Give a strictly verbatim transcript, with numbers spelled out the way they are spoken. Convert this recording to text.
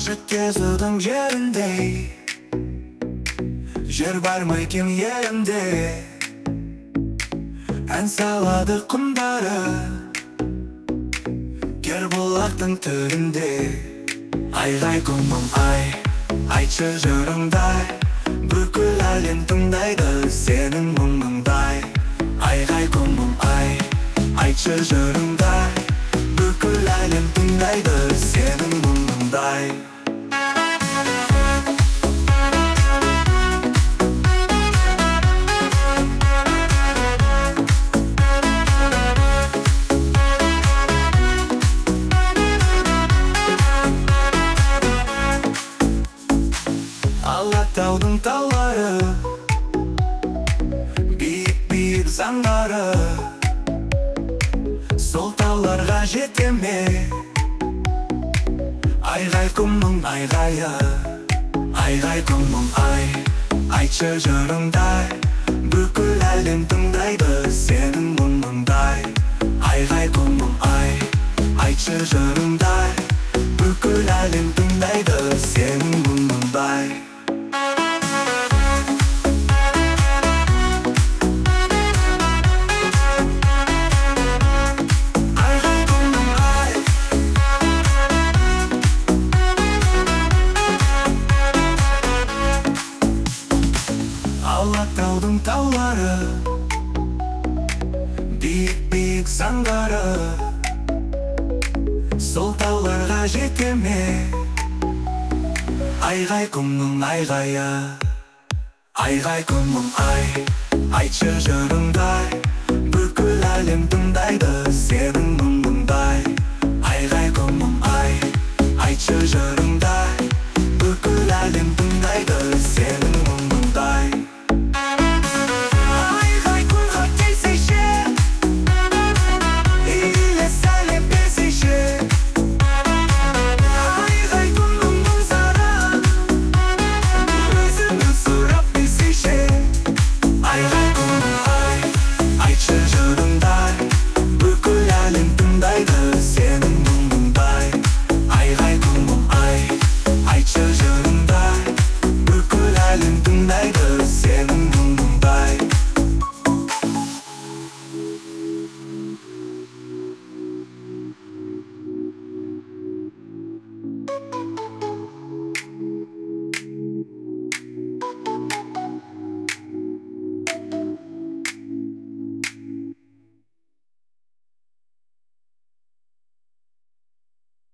Жеткезудің жеріндей жер бар ма екен елінде, ән салады құмдары кербұлақтың төрінде. Айғай көңілім ай, айтшы жырыңдай, бүкіл әлем тыңдайды сенің мұңыңдай. Айғай көңілім ай, айтшы жырыңдай, бүкіл әлем тыңдайды сенің мұңыңдай. Алатаудың таулары, биік-биік заңғары, сол тауларға жете ме? Айғай көңілім айғайы, айғай көңілім ай, айтшы жырыңдай, бүкіл әлем тыңдайды сенің мұңыңдай. Айғай көңілім ай, айтшы жырыңдай, бүкіл әлем тыңдайды сенің мұңыңдай. Алатаудың таулары, биік-биік заңғары, сол тауларға жете ме? Айғай көңілім айғайы, айғай көңілім ай, айтшы жырыңдай.